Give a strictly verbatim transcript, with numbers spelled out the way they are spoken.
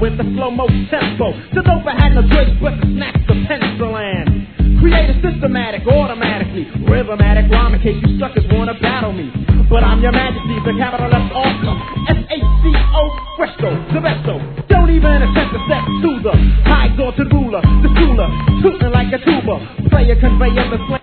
in the slow-mo tempo. Sanopa had no choice but to snatch the pencil and create a systematic, automatically rhythmatic rhyme in case you suckers wanna battle me. But I'm your majesty, the capital F awesome. S H C O, Fresco, the besto. Don't even attempt to step to the highs or to the ruler, the cooler, shooting like a tuba. Player conveying the